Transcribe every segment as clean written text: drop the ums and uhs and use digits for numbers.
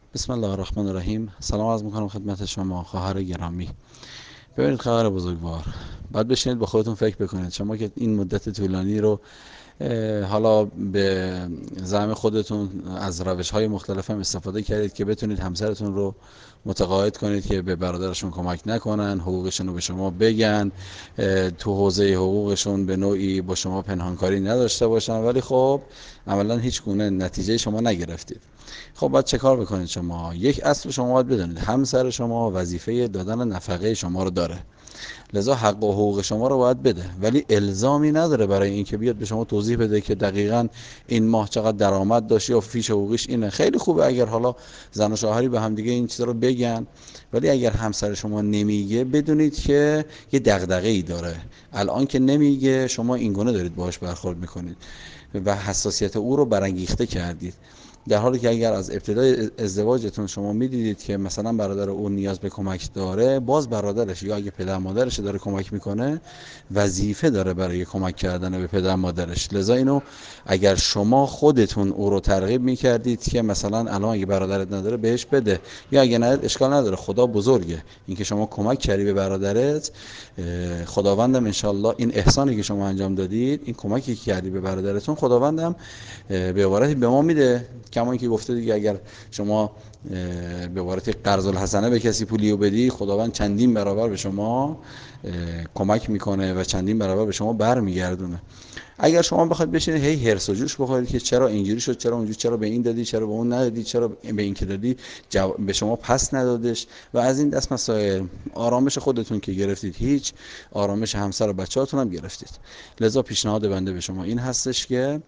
بسم الله الرحمن الرحیم. سلام عرض میکنم خدمت شما خواهر گرامی. ببینید خواهر بزرگوار، باید بشینید با خودتون فکر بکنید. شما که این مدت طولانی رو حالا به زعم خودتون از روش‌های مختلف هم استفاده کردید که بتونید همسرتون رو متقاعد کنید که به برادرشون کمک نکنن، حقوقشون رو به شما بگن، تو حوزه حقوقشون به نوعی با شما پنهانکاری نداشته باشن، ولی خب عملا هیچ گونه نتیجه شما نگرفتید. خب باید چه کار بکنید؟ شما یک اصل شما باید بدونید، همسر شما وظیفه دادن نفقه شما رو داره، لذا حق و حقوق شما رو باید بده، ولی الزامی نداره برای اینکه بیاد به شما توضیح بده که دقیقاً این ماه چقدر درآمد داشتی یا فیش حقوقیش اینه. خیلی خوبه اگر حالا زن و شوهری به هم دیگه این چیزا رو بگن، ولی اگر همسر شما نمیگه بدونید که یه دغدغه‌ای داره. الان که نمیگه شما اینگونه دارید باهاش برخورد میکنید و حساسیت او رو برانگیخته کردید، در حالی که اگر از ابتدای ازدواجتون شما میدیدید که مثلا برادر اون نیاز به کمک داره، باز برادرش یا اگه پدر مادرش داره کمک میکنه، وظیفه داره برای کمک کردن به پدر مادرش. لذا اینو اگر شما خودتون او رو ترغیب میکردید که مثلا الان اگه برادرت نداره بهش بده، یا اگه نداره اشکال نداره، خدا بزرگه، اینکه شما کمک کردی به برادرت، خداوندم انشالله این احسانی که شما انجام دادید، این کمکی که کردی به برادرتون، خداوندم به عبارتی به ما میده. کما اینکه گفته دیگه اگر شما به عبارتی قرض الحسنه به کسی پولیو بدی، خداوند چندین برابر به شما کمک میکنه و چندین برابر به شما برمیگردونه. اگر شما بخواید بشینید هی هرس و جوش بخورید که چرا اینجوری شد، چرا اونجوری، چرا به این دادی، چرا به اون ندادی، چرا به این که دادی به شما پس ندادش و از این دست مسائل، آرامش خودتون که گرفتید هیچ، آرامش همسر و بچه‌هاتون هم گرفتید. لذا پیشنهاد بنده به شما این هستش که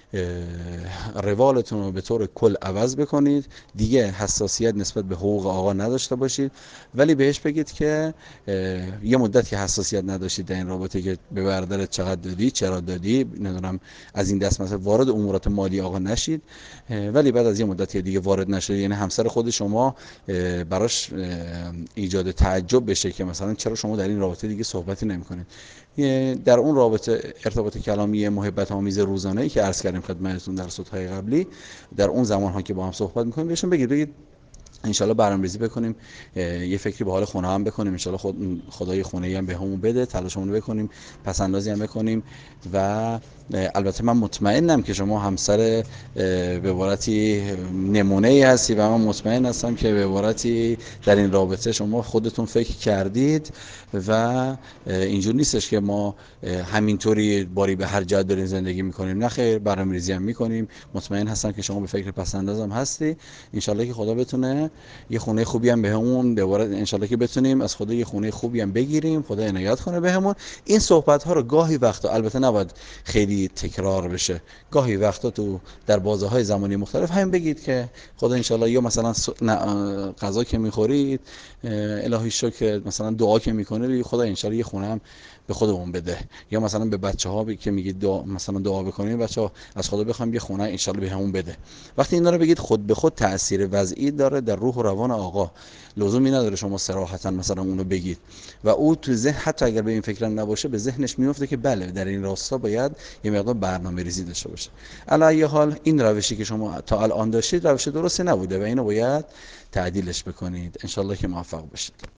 روالتون رو به طور کل عوض بکنید، دیگه حساسیت نسبت به حقوق آقا نداشته باشید، ولی بهش بگید که یه مدت که حساسیت نداشتید در این رابطه که به برادرت چقدر دادی، چرا دادی، نمیدونم از این دست مثلا وارد امورات مالی آقا نشید، ولی بعد از یه مدت که دیگه وارد نشد، یعنی همسر خود شما براش ایجاد تعجب بشه که مثلا چرا شما در این رابطه دیگه صحبتی نمی‌کنید، در اون رابطه ارتباط کلامی محبت آمیز روزانه‌ای که عرض کردیم خدمتتون در صحبت‌های قبلی، در اون زمان‌ها که با هم صحبت می‌کنیم بهشون بگید انشالله برنامه‌ریزی بکنیم، یه فکری به حال خونه هم بکنیم، انشالله خدای خونه‌ای هم به همون بده، تلاشمون رو بکنیم، پسندازی هم بکنیم و البته من مطمئنم که شما همسر به عبارتی نمونه‌ای هستی و من مطمئن هستم که به عبارتی در این رابطه شما خودتون فکر کردید و اینجور نیستش که ما همینطوری باری به هر جهت داریم زندگی میکنیم. نه خیر، برنامه‌ریزی هم میکنیم. مطمئن هستم که شما به فکر پسندازم هستی. انشالله که خدا بتونه یه خونه خوبی هم بهمون دوباره، انشالله که بتونیم از خدا یه خونه خوبی هم بگیریم، خدا عنایت کنه بهمون. این صحبت ها رو گاهی وقتا، البته نباید خیلی تکرار بشه، گاهی وقتا تو در بازه های زمانی مختلف هم بگید که خدا انشالله، یا مثلا غذا که میخورید الهی شکر، مثلا دعا که میکنید خدا انشالله یه خونه هم به خودمون بده، یا مثلا به بچه‌ها که میگید دعا، مثلا دعا بکنید بچه‌ها از خدا بخوام یه خونه انشالله بهمون بده. وقتی اینا رو بگید خود به خود تأثیر وضعی داره در روح و روان آقا. لزومی نداره شما صراحتا مثلا اونو بگید و او تو ذهن حتی اگر به این فکر نباشه به ذهنش میفته که بله در این راستا باید یه مقدار برنامه‌ریزی داشته باشه. علی ای حال این روشی که شما تا الان داشتید روش درستی نبوده و اینو باید تعدیلش بکنید. انشالله که موفق باشید.